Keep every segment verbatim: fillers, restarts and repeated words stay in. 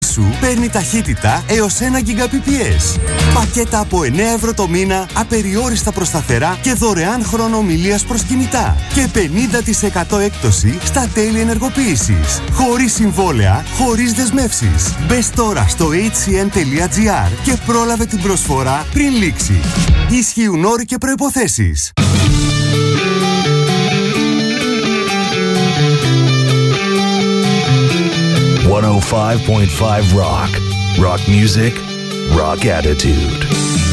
σου παίρνει ταχύτητα έως ένα Gbps. Πακέτα από εννέα ευρώ το μήνα, απεριόριστα προς σταθερά και δωρεάν χρόνο ομιλίας προς κινητά. Και πενήντα τοις εκατό έκπτωση στα τέλη ενεργοποίησης. Χωρίς συμβόλαια, χωρίς δεσμεύσεις. Μπες τώρα στο έιτς σι εν τελεία τζι άρ και πρόλαβε την προσφορά πριν λήξει. Ισχύουν όροι και προϋποθέσεις. εκατόν πέντε κόμμα πέντε Rock. Rock music, rock attitude.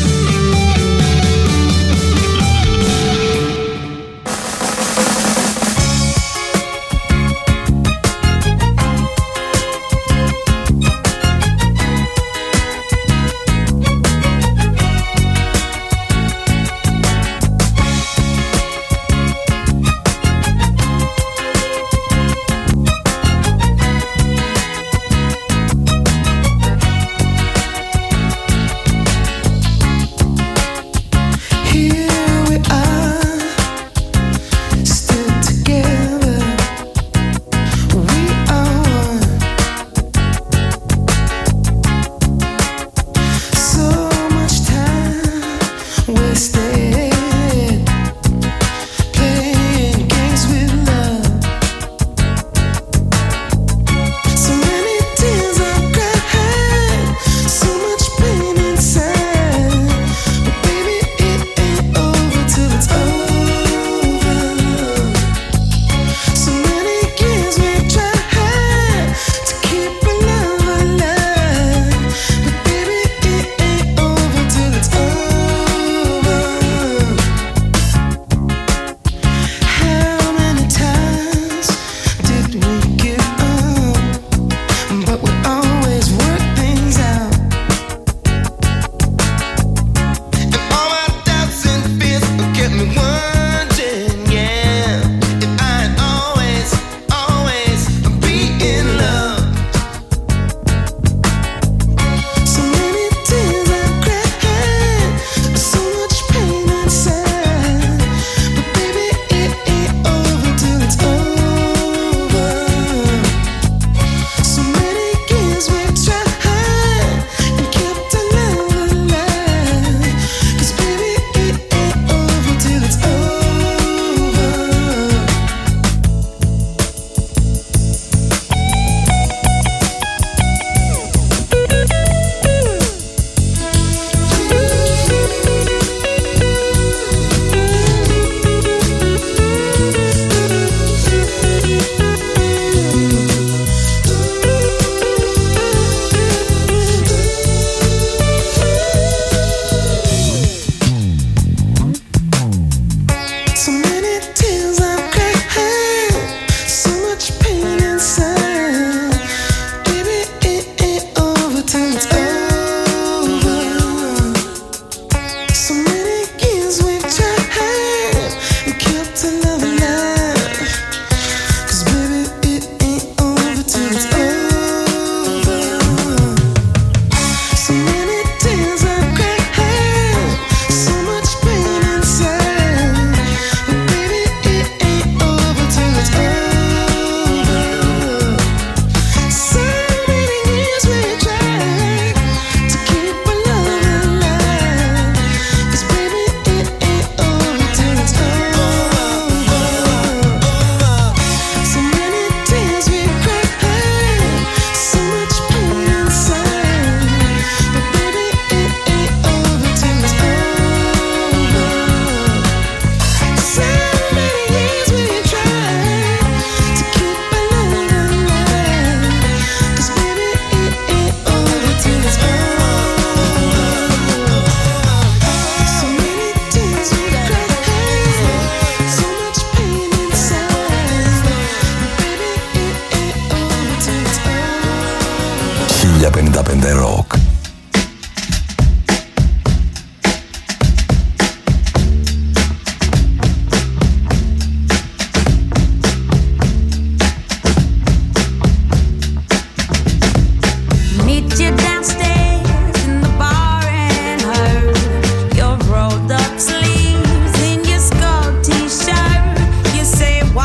χίλια πενήντα πέντε Rock.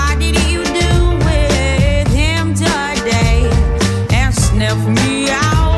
Me out.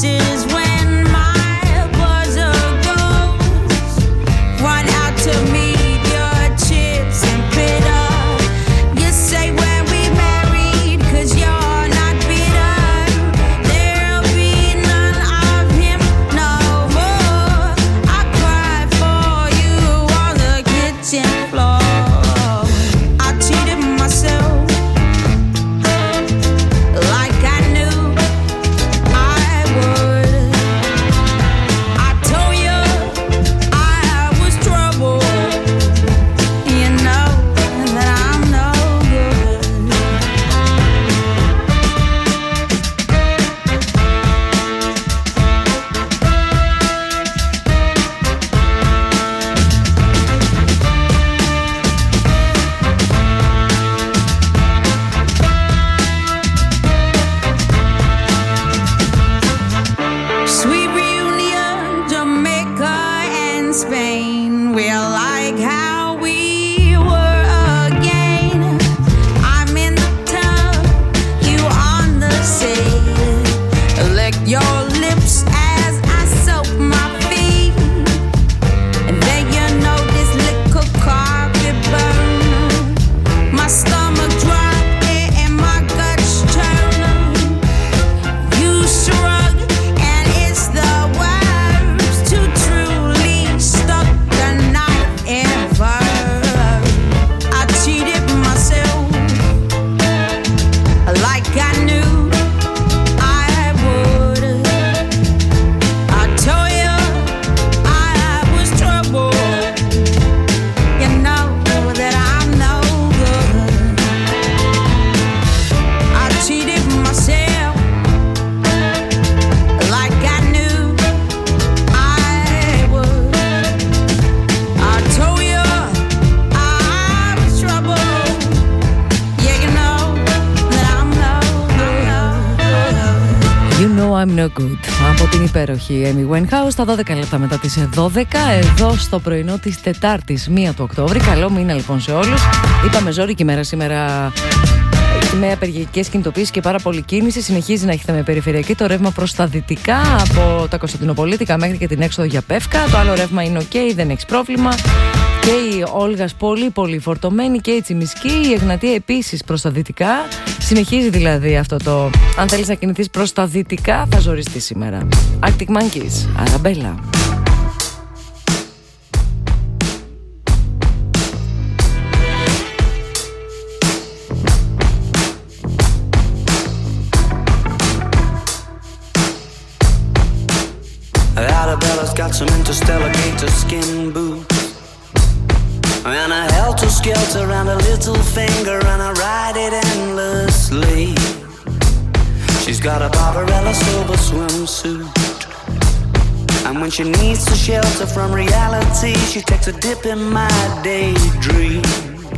is when my buzzer goes. Run out to meet your chips and bitter. You say when we married, cause you're not bitter. There'll be none of him no more. I cry for you on the kitchen floor. I cheated myself. I'm no good. Από την υπέροχη Amy Winehouse, στα δώδεκα λεπτά μετά τις δώδεκα, εδώ στο πρωινό της Τετάρτης, πρώτη του Οκτώβρη. Καλό μήνα λοιπόν σε όλους. Είπαμε ζώρικη μέρα σήμερα, με απεργιακές κινητοποίησεις και πάρα πολλή κίνηση. Συνεχίζει να έχετε με περιφερειακή το ρεύμα προς τα δυτικά, από τα Κωνσταντινοπολίτικα μέχρι και την έξοδο για Πεύκα. Το άλλο ρεύμα είναι ok, δεν έχει πρόβλημα. Και η Όλγας πολύ πολύ φορτωμένη και η Τσιμισκή, η Εγνατία επίσης προς τα δυτικά. Συνεχίζει δηλαδή αυτό το, αν θέλεις να κινηθείς προς τα δυτικά θα ζοριστεί σήμερα. Arctic Monkeys, Αραμπέλα. Arabella's got some interstellar gator skin boots and a helter-skelter around a little finger, and I ride it endlessly. She's got a Barbarella silver swimsuit, and when she needs to shelter from reality, she takes a dip in my daydream.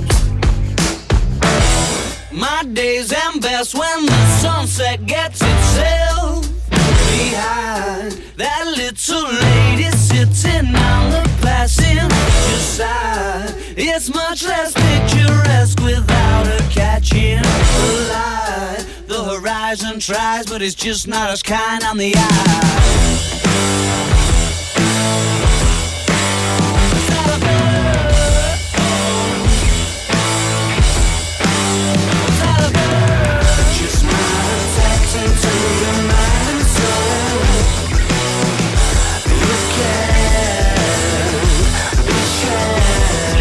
My days end best when the sunset gets itself behind that little lady sitting on the passenger side. It's much less picturesque without her catching the light. The horizon tries, but it's just not as kind on the eye. Just my affection to your mind and soul. You can be sure.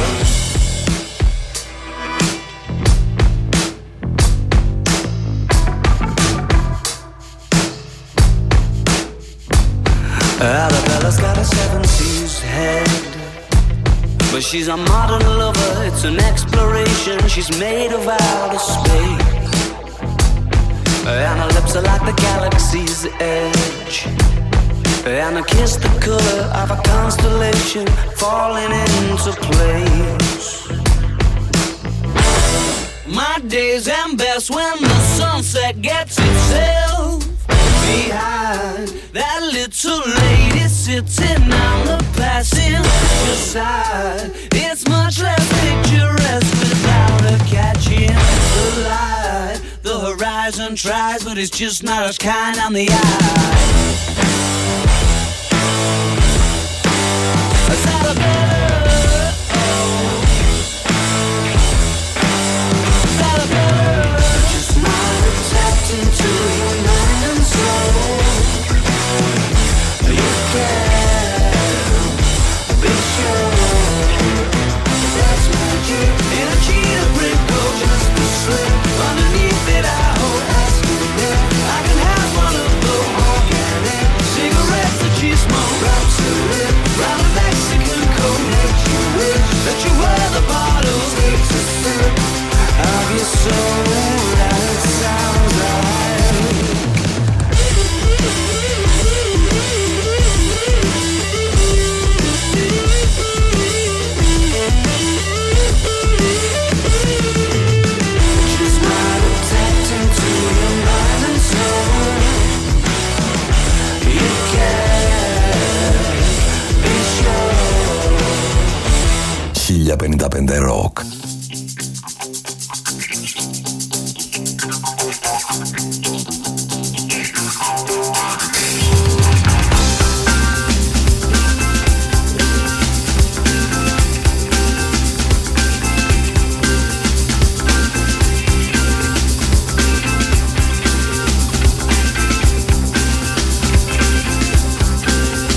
Arabella's got a seventies head, but she's a modern lover, it's an exploration. She's made of outer space, and her lips are like the galaxy's edge, and her kiss the color of a constellation falling into place. My days end best when the sunset gets itself behind that little lady sitting on the passenger side. It's much less picturesque without her catching the light. The horizon tries and tries, but it's just not as kind on the eye. Is that a bird? Oh. Is that a bird? Just not tapped into your mind and soul. You can be sure that's magic in a cheetah print coat, just a slip underneath it. I hope that's good. I can have one of those organic cigarettes that you smoke. Wraps a lip round a Mexican coat. Make you wish that you were the bottles. Takes a sip of your soul. That it sounds right. Just not tapped into your mind and soul. You can be sure. χίλια πενήντα πέντε Rock.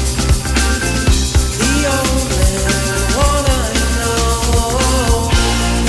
The only one I know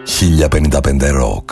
χίλια πενήντα πέντε Rock.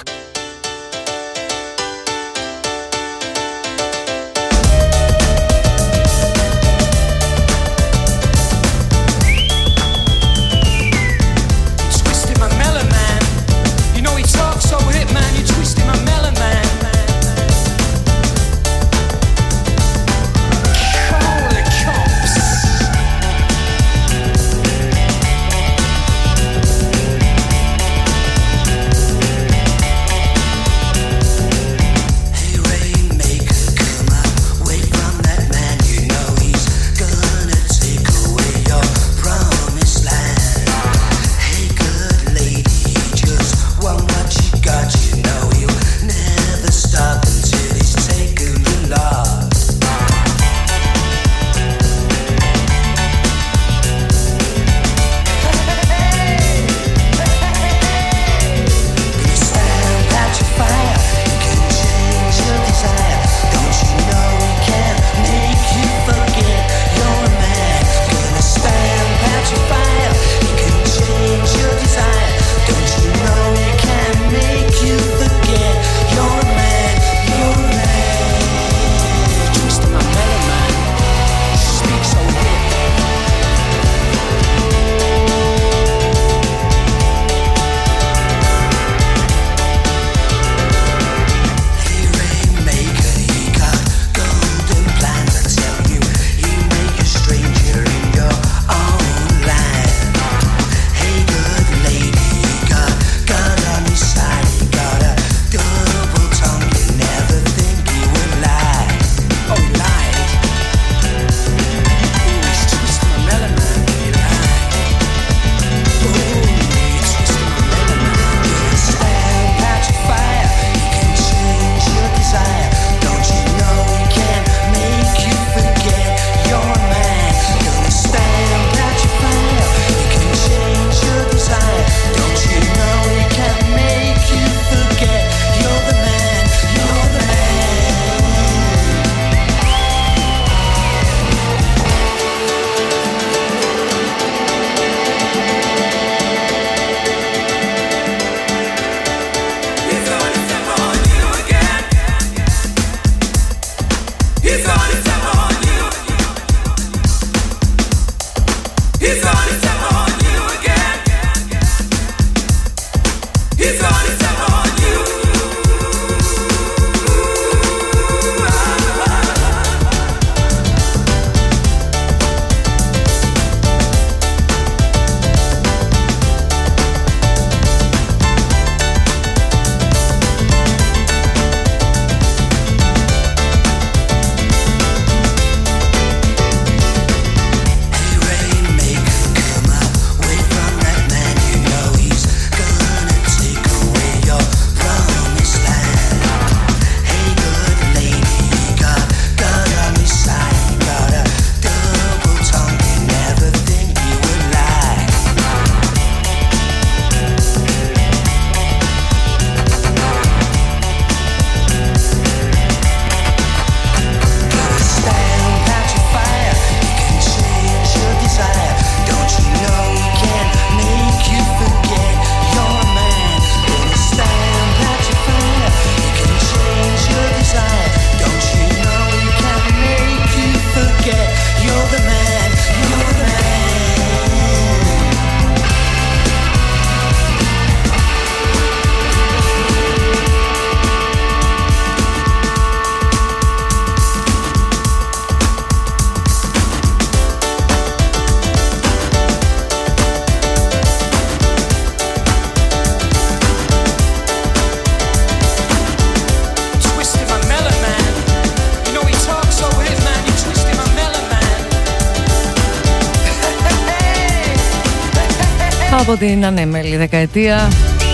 Από την ανέμελη δεκαετία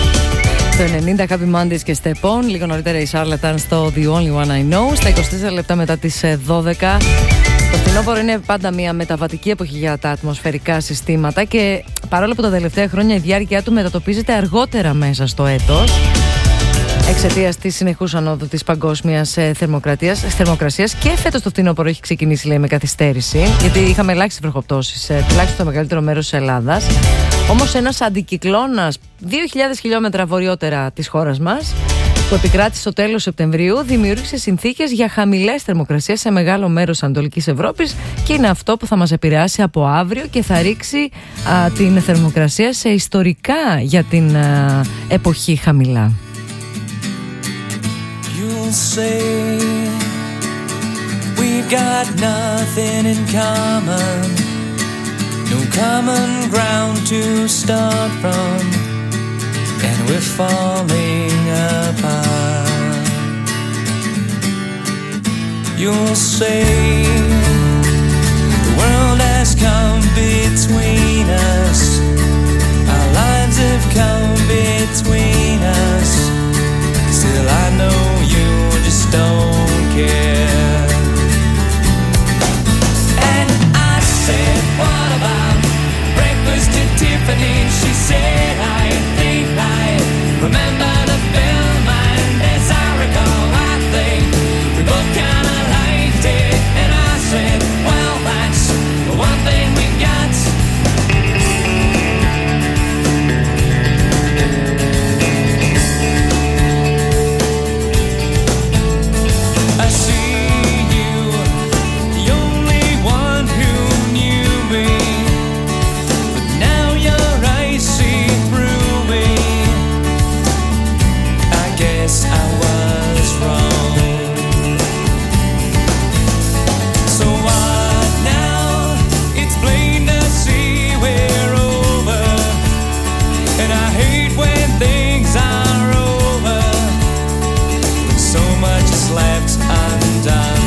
το ενενήντα, Happy Mondays και Step On. Λίγο νωρίτερα η Charlatan στο The Only One I Know. Στα είκοσι τέσσερα λεπτά μετά τις δώδεκα. Το φθινόπωρο είναι πάντα μια μεταβατική εποχή για τα ατμοσφαιρικά συστήματα και παρόλο που τα τελευταία χρόνια η διάρκεια του μετατοπίζεται αργότερα μέσα στο έτος, εξαιτίας της συνεχούς ανόδου της παγκόσμιας θερμοκρασίας. Και φέτος το φθινόπωρο έχει ξεκινήσει, λέει, με καθυστέρηση, γιατί είχαμε ελάχιστες βροχοπτώσεις, τουλάχιστον στο μεγαλύτερο μέρος της Ελλάδας. Όμως ένας αντικυκλώνας δύο χιλιάδες χιλιόμετρα βορειότερα της χώρας μας, που επικράτησε στο τέλος Σεπτεμβρίου, δημιούργησε συνθήκες για χαμηλές θερμοκρασίες σε μεγάλο μέρος της Ανατολικής Ευρώπης, και είναι αυτό που θα μας επηρεάσει από αύριο και θα ρίξει α, την θερμοκρασία σε ιστορικά για την α, εποχή χαμηλά. You'll say we've got nothing in common, no common ground to start from, and we're falling apart. You'll say the world has come between us, our lives have come between us. Still I know you just don't care. And I said, what about breakfast at Tiffany? She said, I think I remember the film, and as I recall, I think we both kinda liked it. And I said, well, that's the one thing we got. I see you, the only one who knew me, but now your eyes see through me. I guess I was wrong. So what now? It's plain to see we're over, and I hate when things are over, when so much is left undone.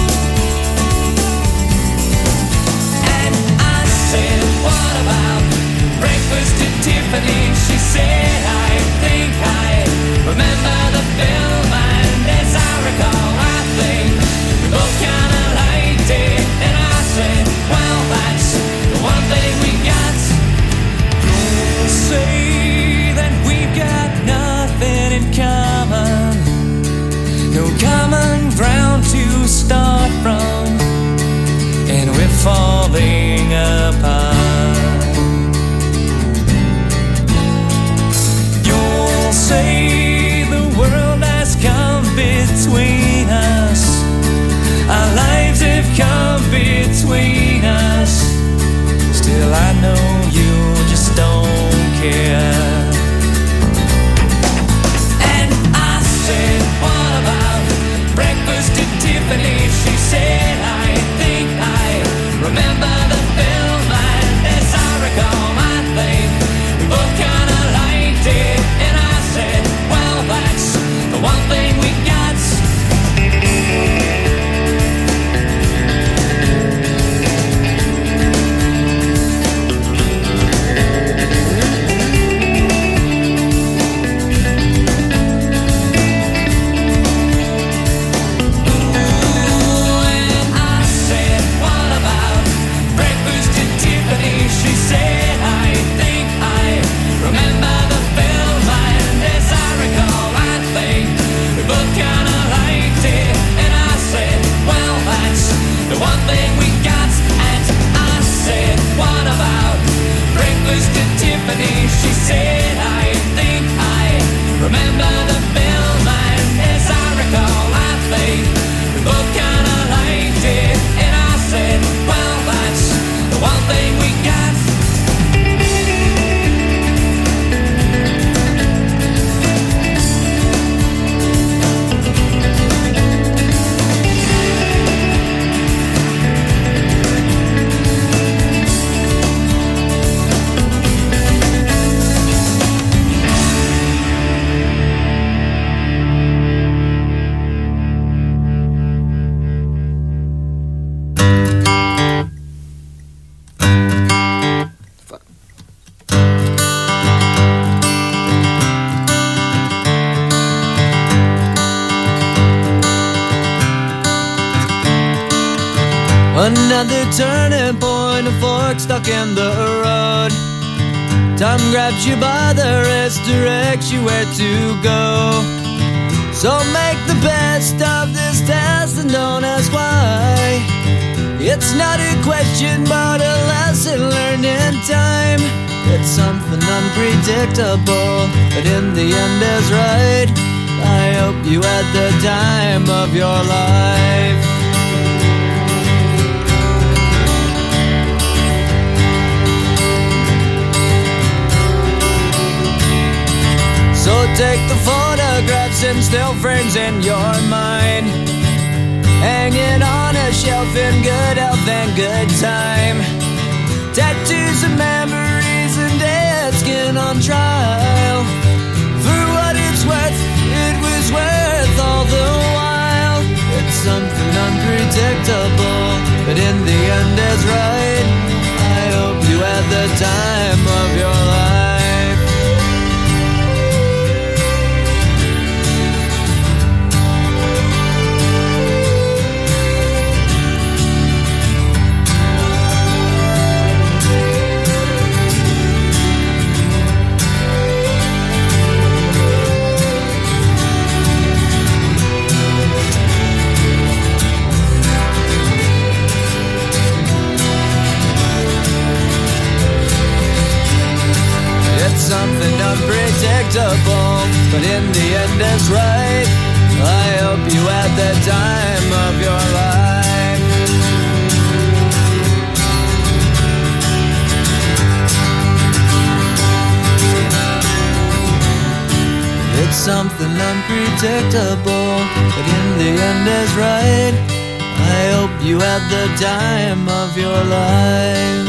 And I said, what about breakfast at Tiffany? She said, I think I remember the film, and as I recall, I think we both kinda liked it. And I said, well, that's the one thing we got. You'll say that we've got nothing in common, no common ground to start from, and we're falling apart. You'll say the world has come between us, our lives have come between us. Still I know you just don't care. And I said, what about breakfast at Tiffany? She said, I think I remember the film, and as I recall, I think we both kinda liked it. And I said, well, that's the one thing we got. She said, I think I remember the film, and as I recall, I think we both kinda liked it. And I said, well, that's the one thing we got. Another turning point, a fork stuck in the road. Time grabs you by the wrist, directs you where to go. So make the best of this test and don't ask why. It's not a question but a lesson learned in time. It's something unpredictable, but in the end is right. I hope you had the time of your life. So take the photographs and still frames in your mind, hang it on a shelf in good health and good time. Tattoos and memories and dead skin on trial. For what it's worth, it was worth all the while. It's something unpredictable, but in the end is right. I hope you had the time of your life. Something unpredictable, but in the end is right. I hope you had the time of your life. It's something unpredictable, but in the end is right. I hope you had the time of your life.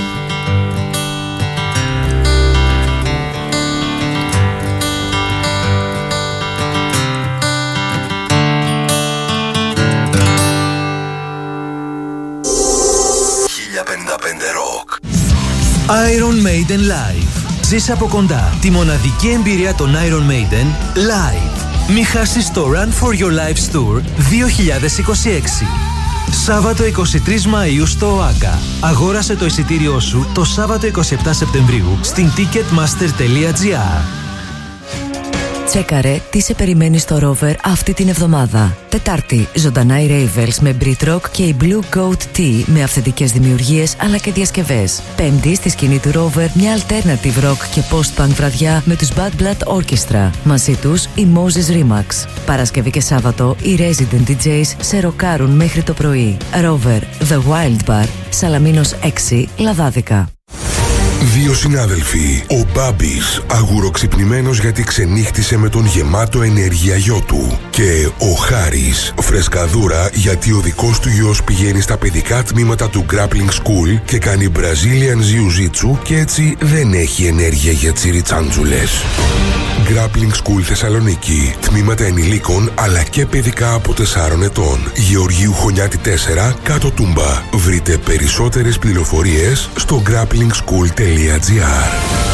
Iron Maiden Live. Ζήσε από κοντά τη μοναδική εμπειρία των Iron Maiden live. Μη χάσεις το Run for Your Lives Tour δύο χιλιάδες είκοσι έξι. Σάββατο εικοστή τρίτη Μαΐου στο ΟΑΚΑ. Αγόρασε το εισιτήριό σου το Σάββατο εικοστή εβδόμη Σεπτεμβρίου στην ticketmaster τελεία gr. Τσέκαρε τι σε περιμένει στο Rover αυτή την εβδομάδα. Τετάρτη, ζωντανά οι Ravels με Brit Rock και η Blue Goat Tea με αυθεντικές δημιουργίες αλλά και διασκευές. Πέμπτη, στη σκηνή του Rover, μια alternative rock και post-punk βραδιά με τους Bad Blood Orchestra. Μαζί τους η Moses Remax. Παρασκευή και Σάββατο, οι Resident ντι τζέις σε ροκάρουν μέχρι το πρωί. Rover, The Wild Bar, Σαλαμίνος έξι, Λαδάδικα. Δύο συνάδελφοι, ο Μπάμπης αγουροξυπνημένος γιατί ξενύχτησε με τον γεμάτο ενέργεια γιο του και ο Χάρης φρεσκαδούρα γιατί ο δικός του γιος πηγαίνει στα παιδικά τμήματα του Grappling School και κάνει Brazilian Jiu-Jitsu και έτσι δεν έχει ενέργεια για τσιριτσάντζουλες. Grappling School Θεσσαλονίκη. Τμήματα ενηλίκων αλλά και παιδικά από τεσσάρων ετών. Γεωργίου Χωνιάτη τέσσερα, κάτω Τούμπα. Βρείτε περισσότερες πληροφορίες στο grappling school τελεία gr.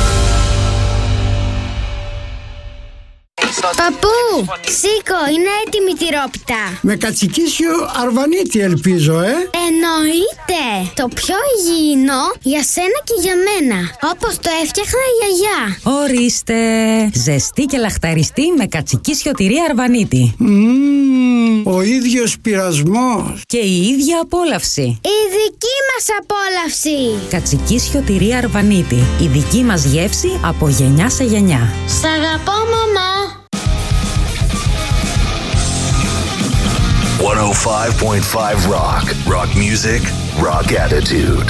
Παππού, σήκω, είναι έτοιμη η τυρόπιτα. Με κατσικίσιο αρβανίτη ελπίζω, ε. Εννοείται. Το πιο υγιεινό για σένα και για μένα. Όπως το έφτιαχνα η γιαγιά. Ορίστε. Ζεστή και λαχταριστή με κατσικίσιο τυρί αρβανίτη. Mm, ο ίδιος πειρασμός. Και η ίδια απόλαυση. Η δική μας απόλαυση. Κατσικίσιο τυρί αρβανίτη. Η δική μας γεύση από γενιά σε γενιά. Σ' αγαπώ, μαμά. εκατόν πέντε κόμμα πέντε Rock. Rock music, rock attitude.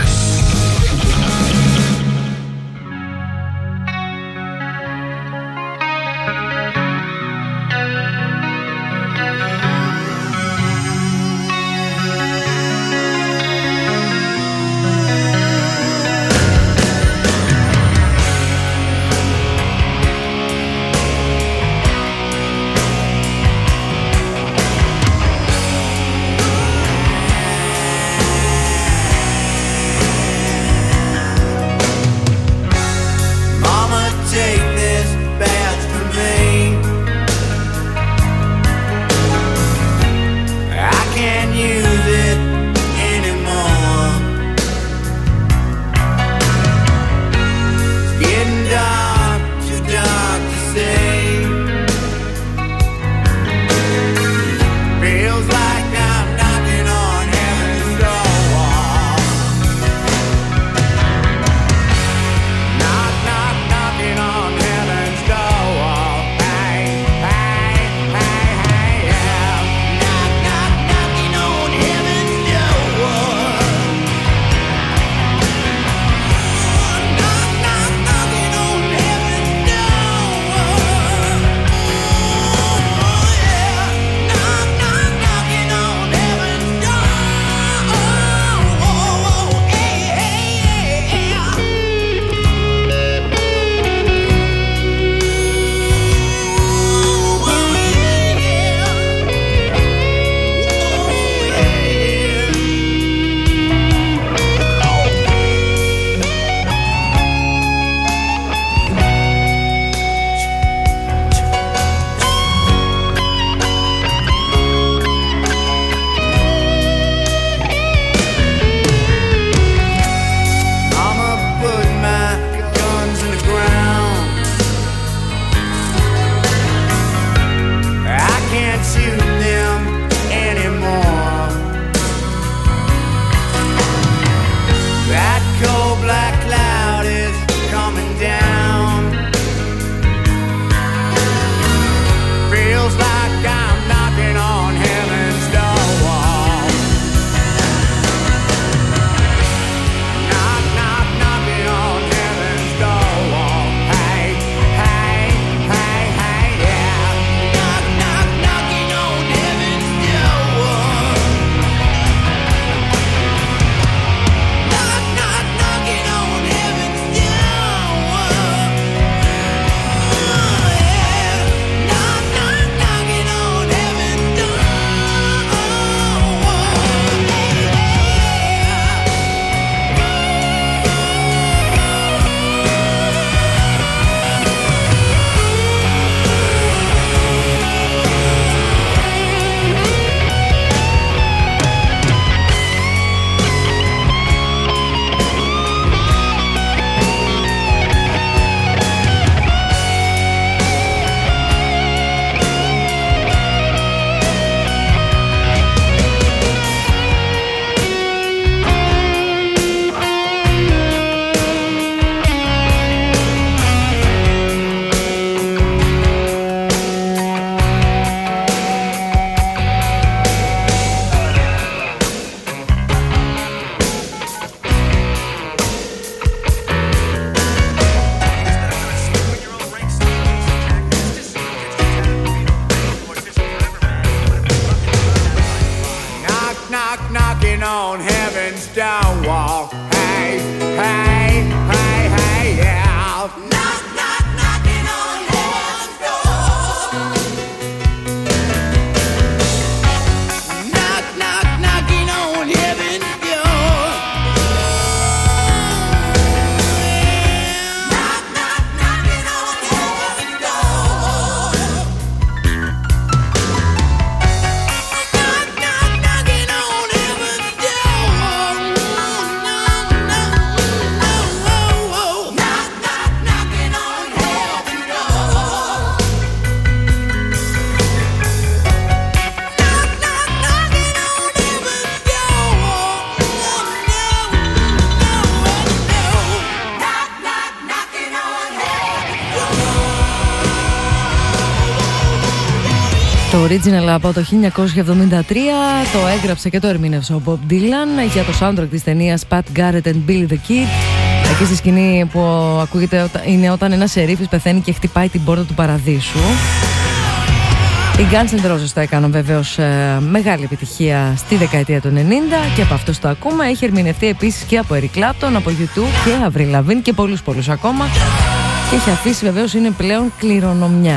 Το original από το χίλια εννιακόσια εβδομήντα τρία το έγραψε και το ερμήνευσε ο Bob Dylan για το soundtrack της ταινίας Pat Garrett and Billy the Kid. Εκεί στη σκηνή που ακούγεται είναι όταν ένας σερίφης πεθαίνει και χτυπάει την πόρτα του παραδείσου. Οι Guns N' Roses το έκαναν βεβαίως ε, μεγάλη επιτυχία στη δεκαετία του ενενήντα και από αυτούς το ακούμε. Έχει ερμηνευτεί επίσης και από Eric Clapton, από γιου τού και Avril Lavigne και πολλούς πολλούς ακόμα. Και έχει αφήσει βεβαίως, είναι πλέον κληρονομιά.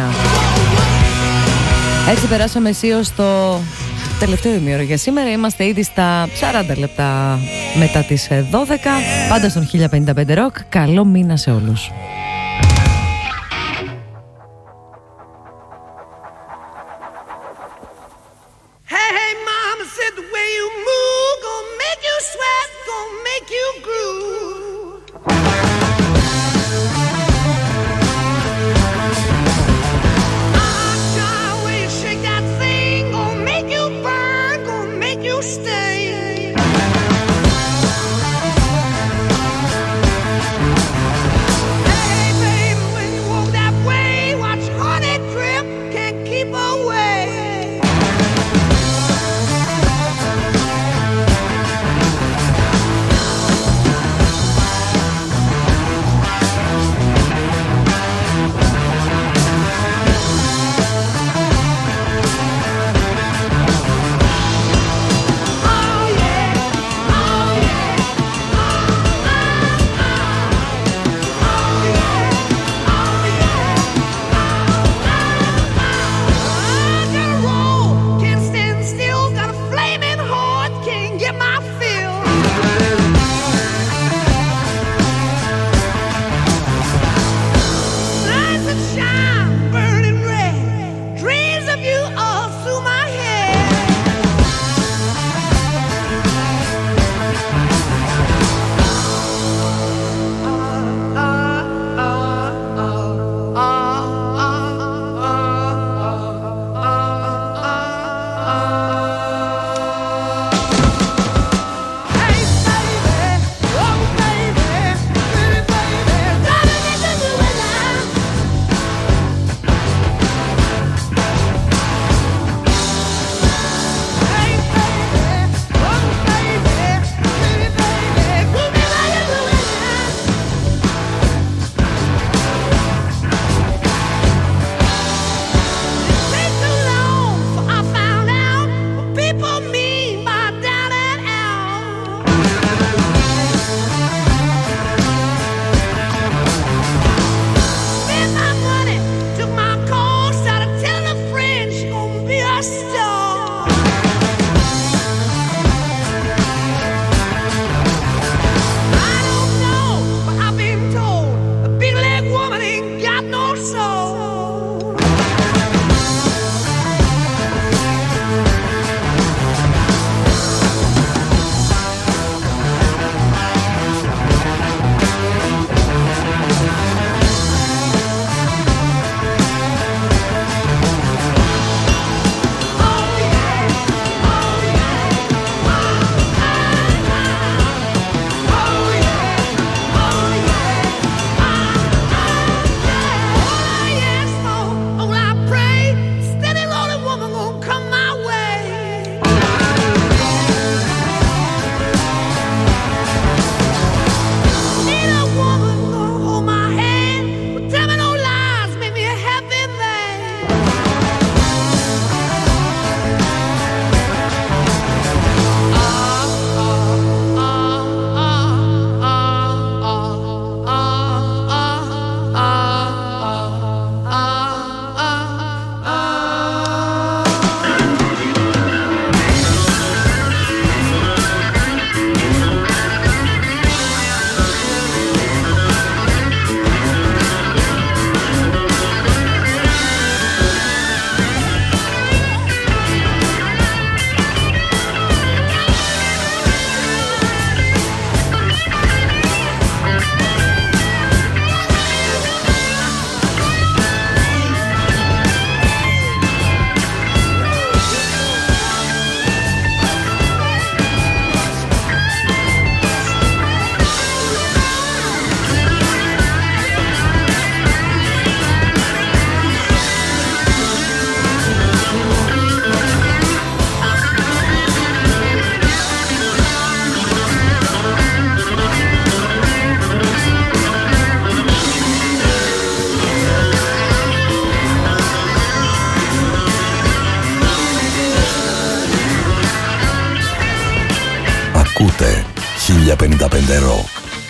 Έτσι περάσαμε αισίως στο τελευταίο ημίωρο για σήμερα. Είμαστε ήδη στα σαράντα λεπτά μετά τις δώδεκα. Πάντα στον χίλια πενήντα πέντε Rock. Καλό μήνα σε όλους. χίλια πενήντα πέντε Rock.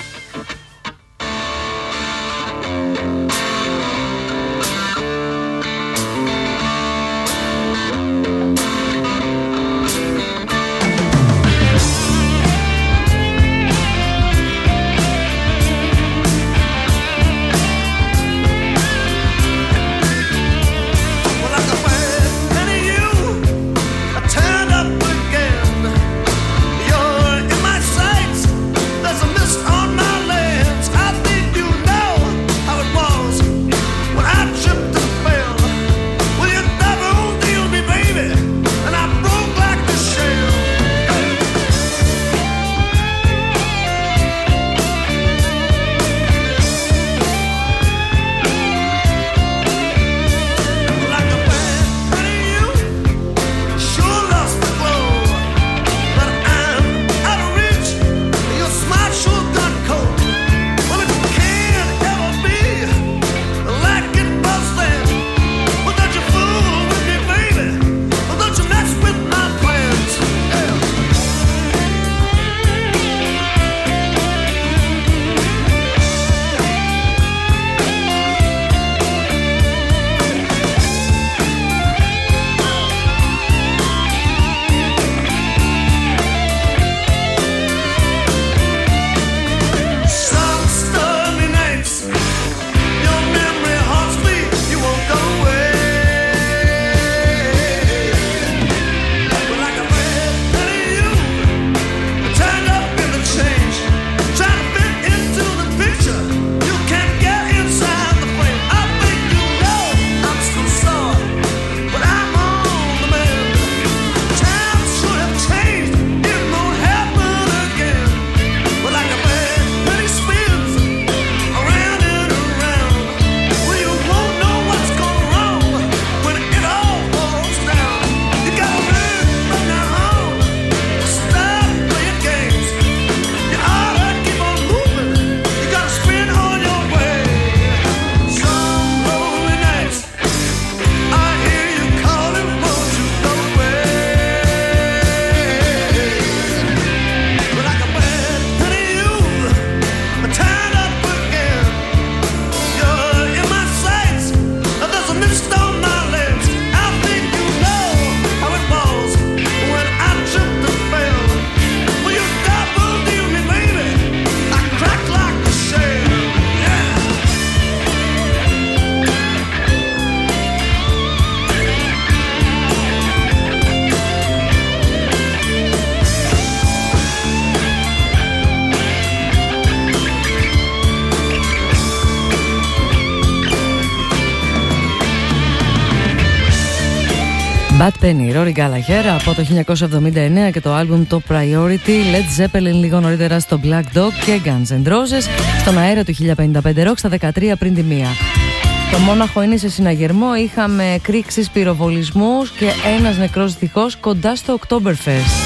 Bad Penny, Rory Gallagher από το χίλια εννιακόσια εβδομήντα εννέα και το άλμπουμ το Priority, Led Zeppelin λίγο νωρίτερα στο Black Dog και Guns N' Roses στον αέρα του χίλια πενήντα πέντε Rock στα δεκατρία πριν τη μία. Το Μόναχο είναι σε συναγερμό, είχαμε κρίξεις, πυροβολισμούς και ένας νεκρός δυστυχώς κοντά στο Oktoberfest.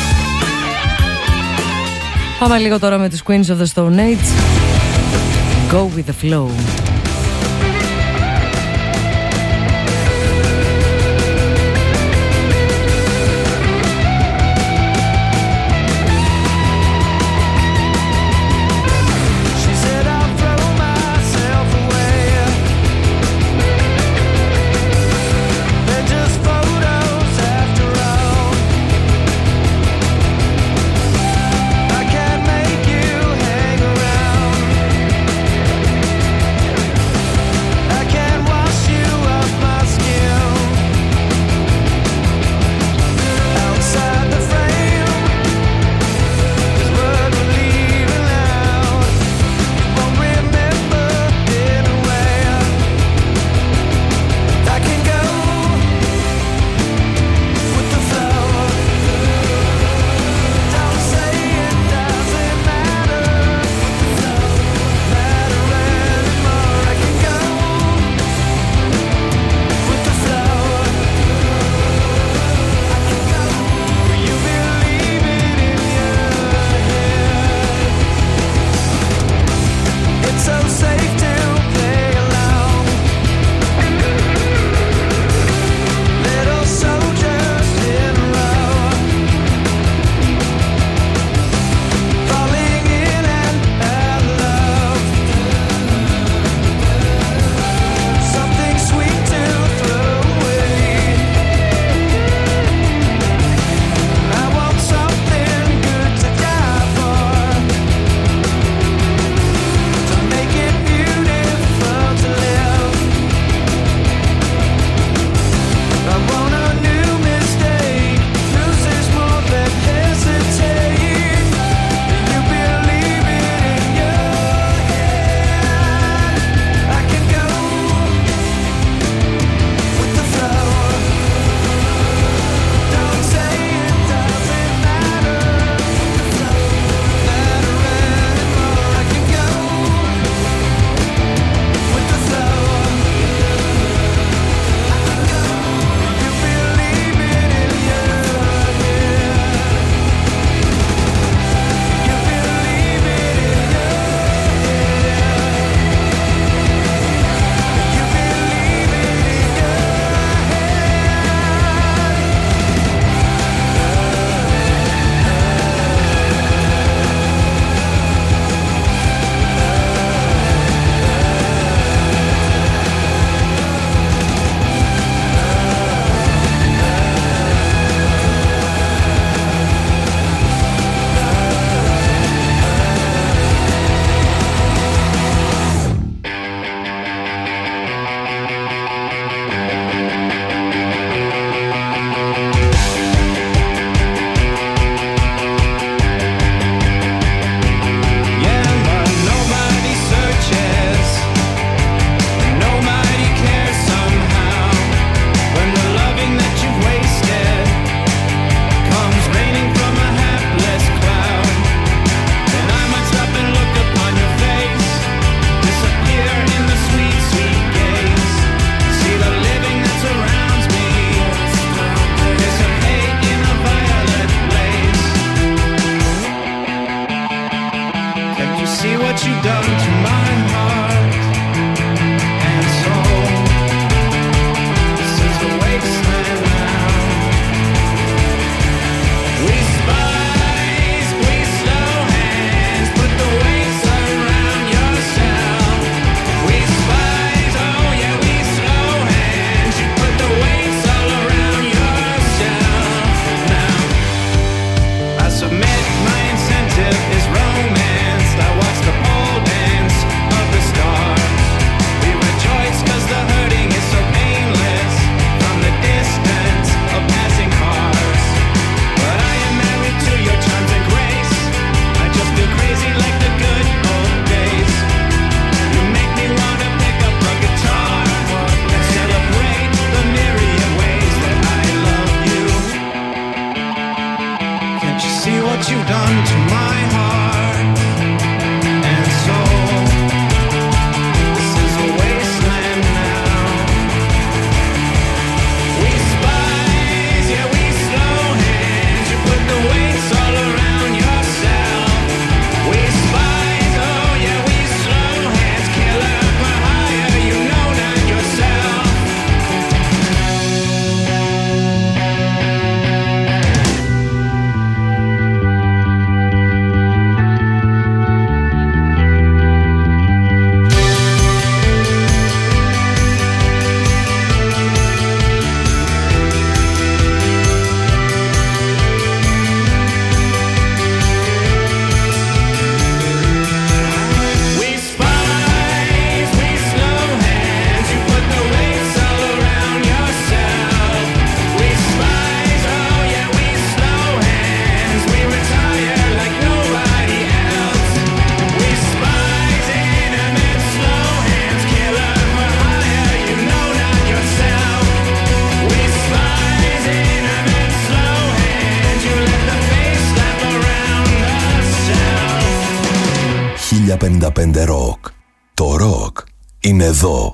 Πάμε λίγο τώρα με τους Queens of the Stone Age. Go with the flow. I can't make you hang around. χίλια πενήντα πέντε Rock. Το ροκ είναι εδώ.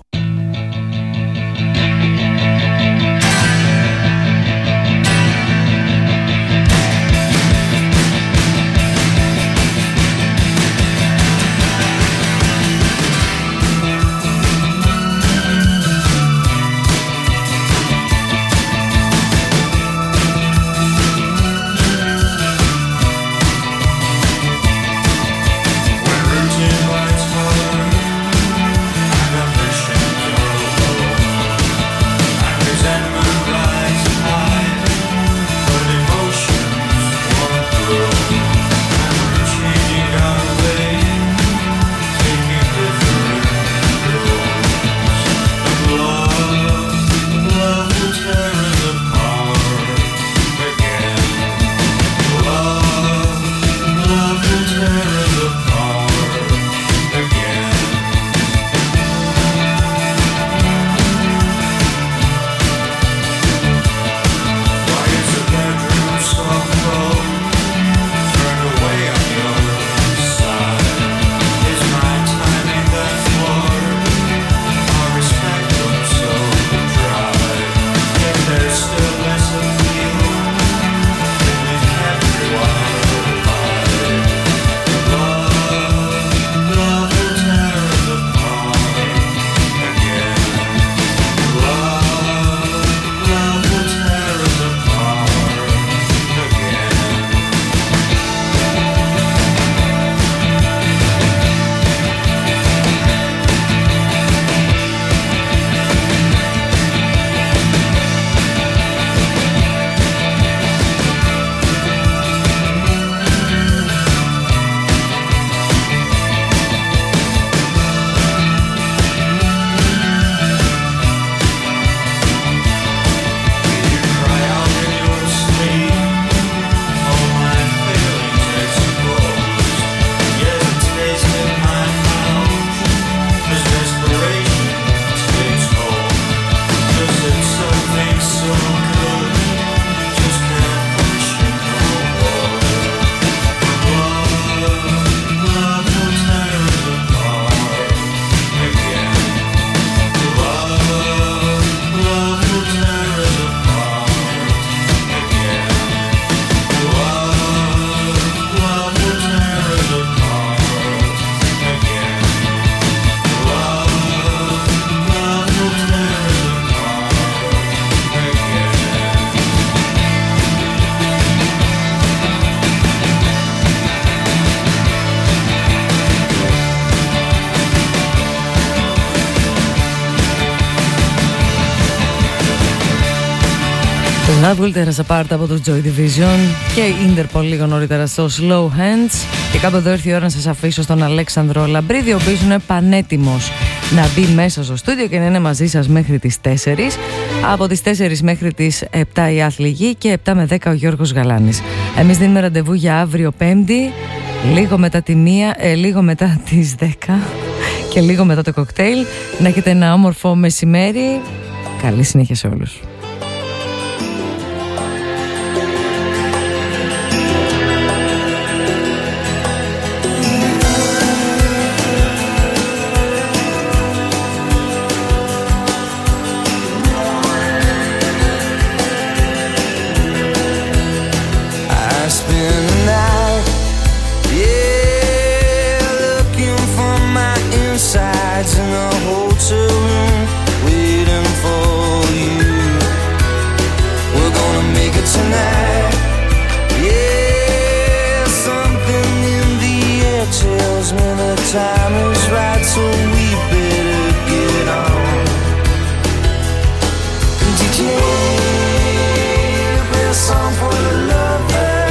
Love Will Tear Us Apart από το Joy Division και Interpol λίγο νωρίτερα στο Slow Hands. Και κάπου εδώ ήρθε η ώρα να σας αφήσω στον Αλέξανδρο Λαμπρίδη, ο οποίος είναι πανέτοιμος να μπει μέσα στο στούντιο και να είναι μαζί σας μέχρι τις τέσσερις. Από τις τέσσερις μέχρι τις επτά η Άθλη Γη και επτά με δέκα ο Γιώργος Γαλάνης. Εμείς δίνουμε ραντεβού για αύριο Πέμπτη, λίγο μετά τη μία, ε, λίγο μετά τις δέκα και λίγο μετά το κοκτέιλ. Να έχετε ένα όμορφο μεσημέρι. Καλή συνέχεια σε όλους.